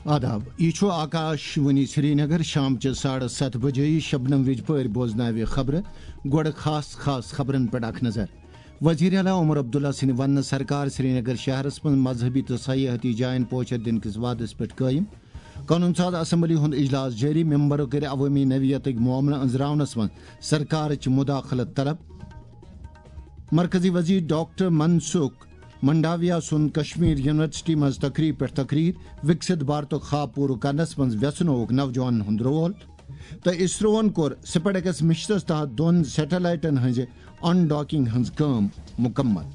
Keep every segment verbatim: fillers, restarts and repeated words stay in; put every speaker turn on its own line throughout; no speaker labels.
آداب یہ آکاش ونی سری نگر شام چہ ساڑھے ست بجے شبنم وج پور بوزناوِ خبر گوڑ خاص خاص خبرن پہ اخ نظر. وزیر اعلیٰ عمر عبداللہ سند ون سرکار سری نگر شہرس من مذہبی تو سیاحتی جائن پوچھر دن کس وعدس پہ قائم. قانون ساز اسمبلی ہند اجلاس جاری، ممبرو کر عوامی نوعیت معاملہ انزراونس من سرکار چہ مداخلت طلب. مرکزی وزیر ڈاکٹر منسکھ منڈاویہ سن کشمیر یونیورسٹی مز تقریب پہ تقریر، وکست بھارت خواب پور کرنس مز ویسنوک نوجوان ہند رول. تو اسروون کور سپیڈ ایکس مشنس تحت دون سیٹلائٹن ہز ان ڈاکنگ ہز کام مکمل.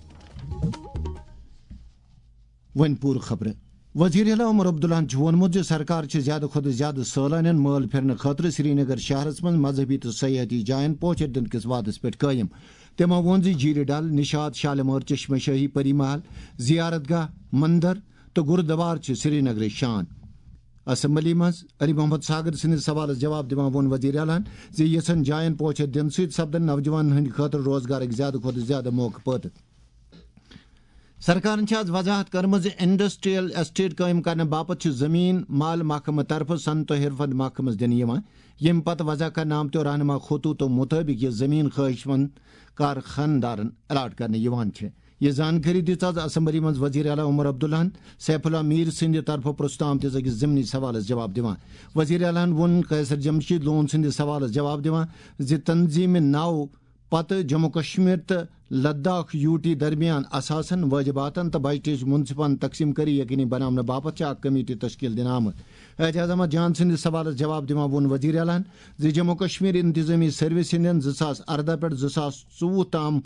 ون پور خبر. وزیر اعلیٰ عمر عبداللہ وونمت سرکار زیادہ کھت زیادہ سیلانین مال پھرنے خاطر سری نگر شہرس من مذہبی تو سیاحتی جائن پوچھر دن کس وعدس پہ قائم. تمو وون زی جیل ڈل، نشاد، شالمار، چشمہ شاہی، پری محل، زیارت گاہ، مندر تو گردوار سری نگر شان. اسمبلی مز علی محمد ساگر سندس سوالس جواب دِوان وون وزیر اعلیٰ زِ یژھن جائن پوچھر دن ست سپدن نوجوان ہند خاطر روزگار زیادہ کھت زیادہ موقع پٲدٕ. سرکارن آز وضاحت کرم انڈسٹریل ایسٹیٹ قائم کرنے باپت زمین مال محکمہ طرف صنعت و حرفت محکمس دن یم پتہ وضع کرنے آمتو رہنما خطوطو مطابق یہ زمین خواہش مند کارخاندارن الاٹ کرنے یہ جانکاری دِژ آز اسمبلی مز وزیر اعلیٰ عمر عبداللہ سیف اللہ میر سند طرف پرست آمتس أکس ضمنی سوالس جواب دِوان. وزیر اعلیٰ وون قیصر جمشید لون سندس سوالس جواب دِوان زِ تنظیم نو پتہ جموں کشمیر تو لداخ یو ٹی درمیان اثاثن، واجباتن تو بجٹچ منصفانہ تقسیم کری یقینی بنانے باپت اک کمیٹی تشکیل دن آمت. اعجاز احمد جان سندس سوالس جواب دِوان وون وزیر اعلیٰ زِ جموں کشمیر انتظامی سروس ہندین زٕ ساس اردہ پہ زٕ ساس ژوٚوُہ تام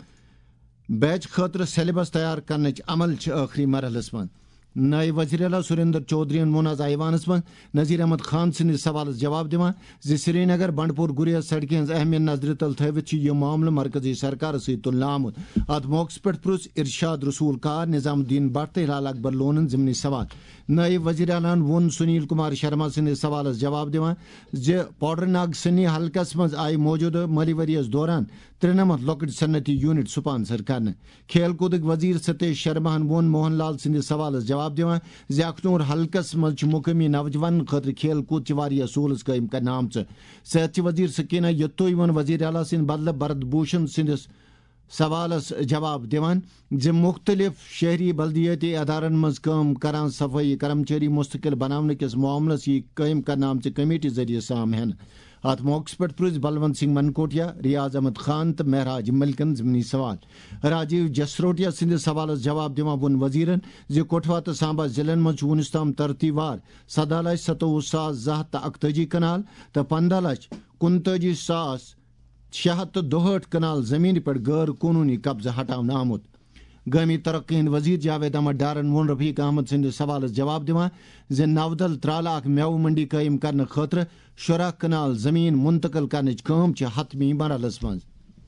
بیچ خاطر سیلبس تیار کرنچ عمل آخری مرحلس من. نائب وزیر اعلیٰ سریندر چودھری وون آز ایوانس من نذیر احمد خان سندس سوالس جواب دِوان زِ سری نگر بنڈپور گریز سڑکہ ہز اہمیت نظر تل تھوت یہ معاملہ مرکزی سرکار ست تلنہ آمت. ات موقع پہ پرژھ ارشاد رسول کار، نظام الدین بٹ تو ہلال اکبر لونن ضمنی سوال. نائب وزیر اعلیٰ وون سنیل کمار شرما سندس سوالس جواب دِوان زِ پوڈر ناگ سنی حلقس مز آئی موجودہ مالی وریس دوران ترنمت لۄکٕٹۍ صنعتی یونٹ سپانسر کرنے. کھیل کودک وزیر ستیش شرما وون موہن لال سندس سوالس جواب دِوان زِ اخنور حلقس مز مقامی نوجوان خاطر کھیل کود واریاہ سہولت قائم کرنے آمژ. صحت وزیر سکینہ یتوئی وون وزیر اعلیٰ سند بدلہ بھرت بھوشن سندس سوالس جواب دِوان زِ مختلف شہری بلدیاتی ادارن مز کٲم کران صفائی کرمچاری مستقل بناونہٕ کس معاملس یہ قائم کرنے آمژ کمیٹی ذریعہ سام ہن. ات موقع پہ پرژھ بلونت سنگھ منکوٹیا، ریاض احمد خان تو مہراج ملکن ضمنی سوال. راجیو جسروٹیا سندس سوالس جواب دِوان وون وزیرن زِ کٹھوا تو سامبا ضلعن مز ونس تام ترتیب وار سدہ لچھ ستوہ ساس زٕ ہتھ تو اکتٲجی کنال تو پندہ لچھ کنتٲجی ساس شےٚ ہتھ تو دُہٲٹھ کنال زمین پہ غیر قانونی قبضہ ہٹاونہٕ آمت. گامی ترقی ہند وزیر جاوید احمد ڈارن وون رفیق احمد سندس سوالس جواب دِوان زِ نودل ترالہ اکھ میوٕ منڈی قائم کرنے خاطر شراہ کنال زمین منتقل کرنچ کٲم چھِ حتمی مرحلس منٛز.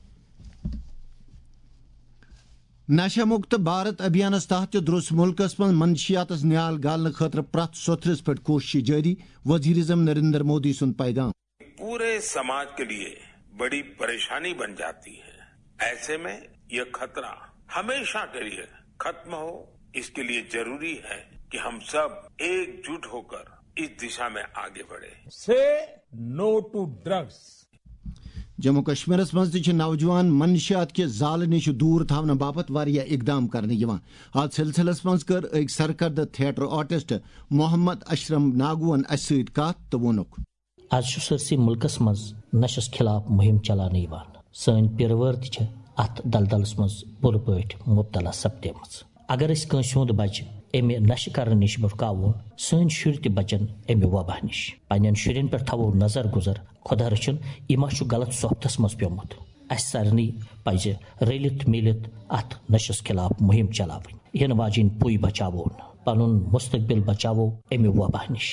نشہ مکت بھارت ابھیانس تحت درست ملکس من منشیاتس نیال گالنے خاطر پرت سوتھرس پہ کوشش جاری. وزیر اعظم نریندر مودی سن پیغام
پورے سماج کے لیے بڑی پریشانی بن جاتی ہے. ایسے میں یہ خطرہ ہمیشہ کے لیے ختم ہو، اس کے لیے ضروری ہے کہ ہم سب ایک جٹ ہو کر اس دشا میں آگے بڑھے.
سے نو ٹو ڈرگس.
جموں کشمیرس مز تہ نوجوان منشیات کے زال نش دور تھاونہ باپت واریاہ اقدام کرنے یوان. ات سلسلس مز کر ایک سرکردہ تھیٹر آرٹسٹ محمد اشرم ناگون اس سۭتۍ کتھ تو وونُکھ
آج سرسی ملکس مز نشس خلاف مہم چلانے یوان. سن پیروار تہ ات دلدلس مز بُر پٲٹھۍ مبتلا سپدیمٕژ. اگر أسۍ کٲنٛسہِ ہُنٛد بچہ امہِ نشہٕ کرنہٕ نش رُکاوون، سٲنۍ شُرۍ تہِ بچن امہِ وباہ نش. پننٮ۪ن شُرٮ۪ن پٮ۪ٹھ تھاوو نظر گزر. خۄدا رٔچھِن یہِ ما چھُ غلط صحبتس منٛز پیومُت. اسہِ سارنٕے پزِ رٔلِتھ میٖلِتھ اتھ نشس خلاف مہم چلاوٕنۍ. ینہٕ واجٮ۪ن پُے بچاوون، پنُن مستقبل بچاوو امہِ وباہ نش.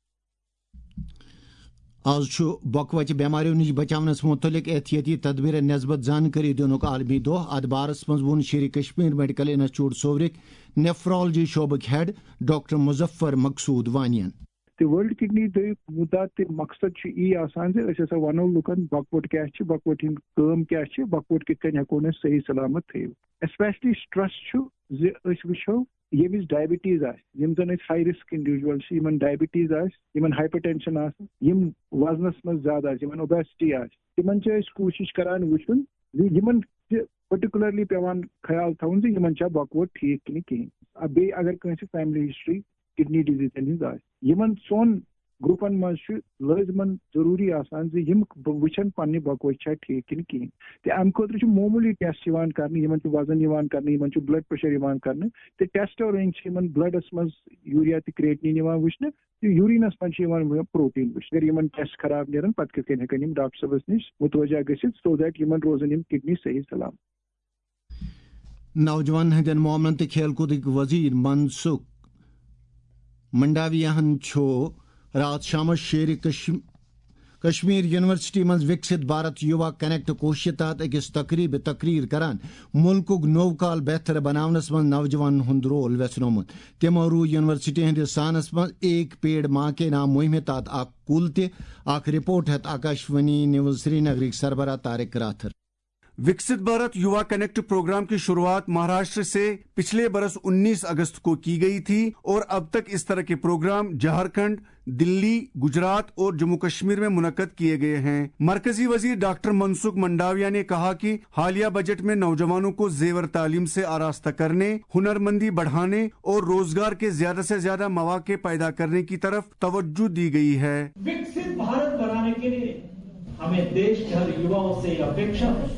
آز بۄکہٕ بیماریوں نش بچاونس متعلق احتیاطی تدبیر نسبت زانکاری دنک عالمی دۄہ. اتھ بارس مز وون شیر کشمیر میڈیکل انسٹیٹیوٹ صورک نیفرالجی شعبک ہیڈ ڈاکٹر مظفر مقصود وانین.
ورلڈ کڈنی ڈے مدعا تہ مقصد یہ آسان زِ أسۍ ہسا ونو لُکن بکوٹ کیا چھِ، بکوٹ ہند کٲم کیا چھِ، بکوٹ کِتھ کٔنۍ ہیٚکون أسۍ صحیح سلامت تھٲیِتھ. اسپیشلی سٹرس چھُ زِ أسۍ وٕچھو ییٚمِس ڈایبِٹیٖز آسہِ یِم زَن أسۍ ہاے رِسک اِنڈِوِجوَل چھِ یِمن ڈایبِٹیٖز آسہِ یِمن ہایپر ٹینشن آسہِ یِم وزنس منٛز زیادٕ آسہِ یِمن اوبیسٹی آسہِ تِمن چھِ أسۍ کوٗشِش کران وٕچھُن زِ یِمن چھِ پٔٹِکیوٗلرلی پیوان خیال تھاوُن زِ یِمن چھا بکوٲٹ ٹھیٖک کِنہٕ کِہیٖنۍ بیٚیہِ اگر کٲنٛسہِ فیملی ہسٹری کِڈنی ڈِزیٖزن ہٕنٛز آسہِ یِمن سون گرُپن منٛز چھُ لٲزمن ضروٗری آسان زِ یِم وٕچھن پننہِ بکوٲٹ چھا ٹھیٖک کِنہٕ کِہیٖنۍ تہٕ اَمہِ خٲطرٕ چھُ معموٗلی ٹیسٹ یِوان کرنہٕ یِمن چھُ وزن یِوان کرنہٕ یِمن چھُ بلڈ پریشر یِوان کرنہٕ تہٕ ٹیسٹو رنٛگۍ چھِ یِمن بلڈس منٛز یوٗریا تہٕ کرٛیٹنیٖن یِوان وٕچھنہٕ تہٕ یوٗریٖنس منٛز چھِ یِوان پروٹیٖن وٕچھنہٕ اگر یِمن ٹیسٹ خراب نیرن پتہٕ کِتھ کٔنۍ ہٮ۪کن یِم ڈاکٹر صٲبس نِش متوجہ گٔژھِتھ سو دیٹ یِمن روزن یِم کڈنی صحیح سلام.
نوجوان ہندین معاملن تہٕ کھیل کوٗدٕکۍ وزیر منسوخ منڈاویاہن چھُ رات شامس شیر کشمیر یونیورسٹی مز وکست بھارت یووا کنیکٹ کوشش تحت اکس تقریب تقریر کران ملکک نو کال بہتر بناونس مز نوجوان ہند رول ویژنومت. تمو رو یونیورسٹی ہندس سانس مز ایک پیڑ ماں کے نام مہم تحت اخ کل تہ اخ رپورٹ ہت آکاشوانی نیوز سری نگر سربراہ طارق راتھر.
وکست بھارت یووا کنیکٹ پروگرام کی شروعات مہاراشٹر سے پچھلے برس انیس اگست کو کی گئی تھی اور اب تک اس طرح کے پروگرام جھارکھنڈ، دلی، گجرات اور جموں کشمیر میں منعقد کیے گئے ہیں. مرکزی وزیر ڈاکٹر منسکھ منڈاویا نے کہا کہ حالیہ بجٹ میں نوجوانوں کو زیور تعلیم سے آراستہ کرنے، ہنرمندی بڑھانے اور روزگار کے زیادہ سے زیادہ مواقع پیدا کرنے کی طرف توجہ دی گئی ہے.
وکست بھارت بنانے کے لیے ہمیں دیش کے ہر یواؤں سے یہ اپیکشا ہے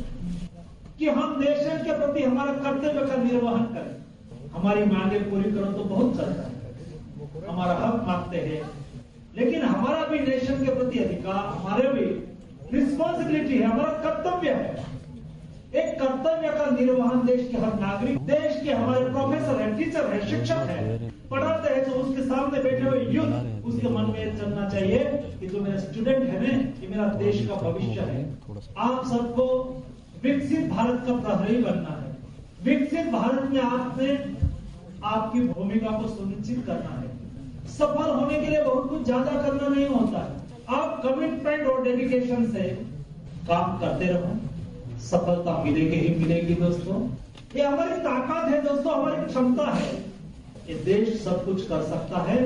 کہ ہم نیشن کے پرتی ہمارا کرتویہ کا نرواہن کریں. ہماری مانگیں پوری کرو تو بہت چلتا ہے، ہمارا حق مانگتے ہیں، لیکن ہمارا بھی نیشن کے پرتی ادھیکار، ہمارے بھی رسپانسبلٹی ہے، ہمارا کرتویہ ہے. ایک کرتویہ کا نرواہن دیش کے ہر ناگرک، دیش کے ہمارے پروفیسر ہیں، ٹیچر ہیں، شکشک ہیں، پڑھاتے ہیں تو اس کے سامنے بیٹھے ہوئے یوتھ اس کے من میں چلنا چاہیے کہ جو میرا اسٹوڈنٹ ہے نا یہ میرا دیش کا بھوشیہ ہے. آپ سب کو وکست بھارت کا پرہری بننا ہے. وکست بھارت میں آپ نے آپ کی بھومکا کو سنچت کرنا ہے. سفل ہونے کے لیے بہت کچھ زیادہ کرنا نہیں ہوتا ہے. آپ کمٹمنٹ اور ڈیڈیکیشن سے کام کرتے رہو، سفلتا ملے گی ہی ملے گی. دوستوں یہ ہماری طاقت ہے، دوستوں ہماری क्षमता ہے. یہ دیش سب کچھ کر سکتا ہے،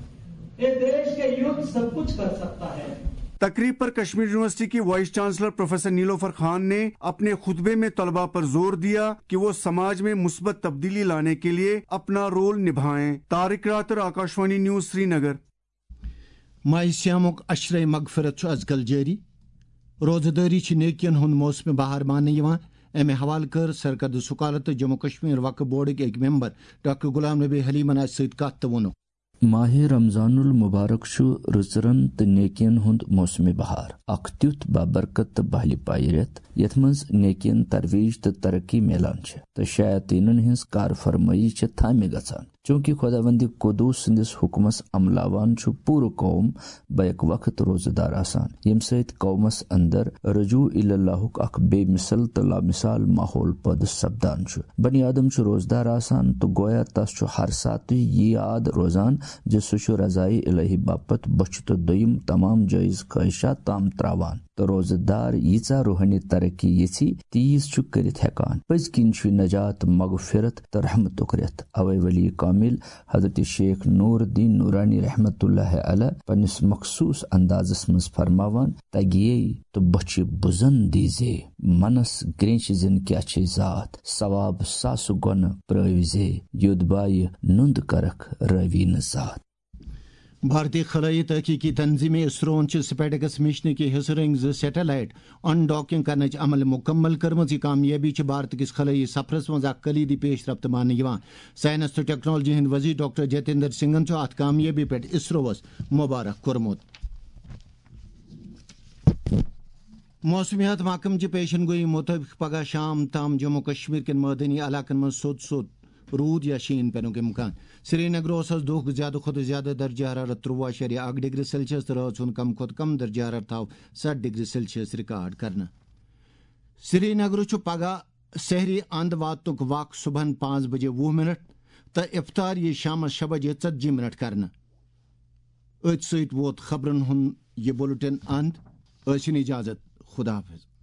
یہ دیش کے یوتھ سب کچھ کر سکتا ہے.
تقریب پر کشمیر یونیورسٹی کی vice chancellor professor Nilofar Khan نے اپنے خطبے میں طلباء پر زور دیا کہ وہ سماج میں مثبت تبدیلی لانے کے لیے اپنا رول نبھائیں. Tariq Rather, Akashvani news Srinagar.
ماہ سیامک اشرے مغفرت از کل جاری. روزداری نیکین ہند موسم بہار ماننے. امہ حوالہ کر سرکرد سکالت جموں کشمیر وقف بورڈ ایک ممبر ڈاکٹر غلام نبی حلیمن ست کت تو ونو.
ماہ رمضان المبارک رزرن تو نیکین ہند موسم بہار، اخ تیت بابرکت تو بہل پائی ریت یت مز نیکین ترویج تو ترقی میلان تو شیاطینن ہز کار فرمائی تھامہ گھان. چونکہ خداوند قدوس سندس حکمس عملاوان پور قوم بیک وقت روزدار آسان، یم سیت قومس اندر رجوع اللہ اخ بے مثل تو لامثال ماحول پد سپدان. بنی آدم روزدار آسان تو گویا تس ہر سات یہ یاد روزان ز سہ رضائی الہی باپت بچ تو دویم تمام جائز خواہشات تام تراوان. تو روزدار ییژا روحانی ترقی یژھی تیز کرت ہیکان. پز کن نجات، مغفرت تو رحمتک ریت. اوے ولی کامل حضرت شیخ نور الدین نورانی رحمت اللہ علیہ پنس مخصوص اندازس مز فرماوان تگیے تو بچ بزن دیزے، منس گرینچ زن کیا چھ ذات، ثواب ساس گن پروزے، یود بائی نند کرک روین ذات.
بھارتی خلائی تحقیقی تنظیم اسرون سپیٹکس مشن کی حصہ رنگ زٕ سیٹلائٹ ان ڈاکنگ کرنے عمل مکمل کرمز. یہ کامیابی بھارت کس خلائی سفرس مز اخ کلیدی پیش رفت ماننے. سائنس تو ٹیکنالوجی ہند وزیر ڈاکٹر جتیندر سنگھن ات کامیابی پہ اسروس مبارک کورمت. موسمیات محکمہ چہ پیشن گوئی مطابق پگہ شام تام جموں کشمیر کن مدنی علاقن من سوت سوت رود یا شین پینک امکان. سری نگر دہ زیادہ کھت زیادہ درجہ حرارت تروہ اشاریہ اک ڈگری سیلسیس تو رات ہند کم کھت کم درجہ حرارت آو سٹھ ڈگری سیلسیس ریکارڈ کرنا. سری نگر پگہ سحری اند واتنک وق صبح پانچ بجے وہ منٹ تو افطار یہ شام شے بجے ژتجی منٹ کرنا. ات ست ووت خبرن ہند یہ بلٹن اند. ٲسِن اجازت. خدا حافظ.